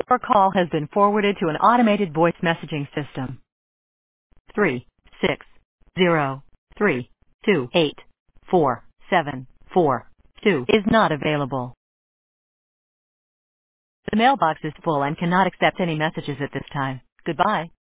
Your call has been forwarded to an automated voice messaging system. 36032847442 is not available. The mailbox is full and cannot accept any messages at this time. Goodbye.